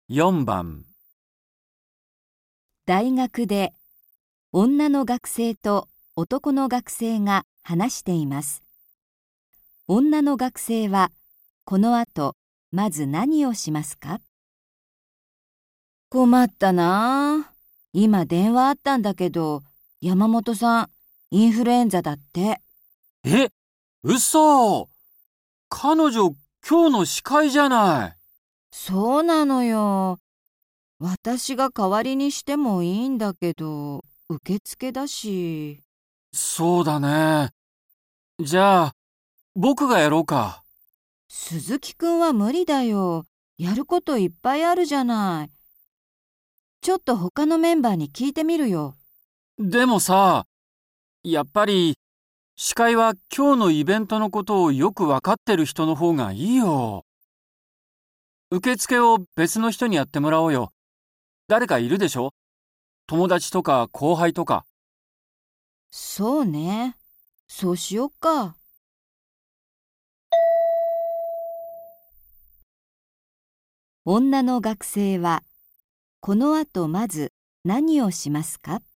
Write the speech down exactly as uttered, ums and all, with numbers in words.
よんばん。 大学で女の学生と男の学生が話しています。女の学生はこの後まず何をしますか？困ったなあ。今電話あったんだけど、山本さん、インフルエンザだって。 え、嘘。彼女、今日の司会じゃない。 そうなのよ。私が代わりにしてもいいんだけど、受付だし。 そうだね。じゃあ、僕がやろうか。 鈴木くんは無理だよ。やることいっぱいあるじゃない。ちょっと他のメンバーに聞いてみるよ。 でもさ、やっぱり、司会は今日のイベントのことをよくわかってる人の方がいいよ。受付を別の人にやってもらおうよ。誰かいるでしょ？友達とか後輩とか。 そうね。そうしよっか。女の学生はこの後まず何をしますか？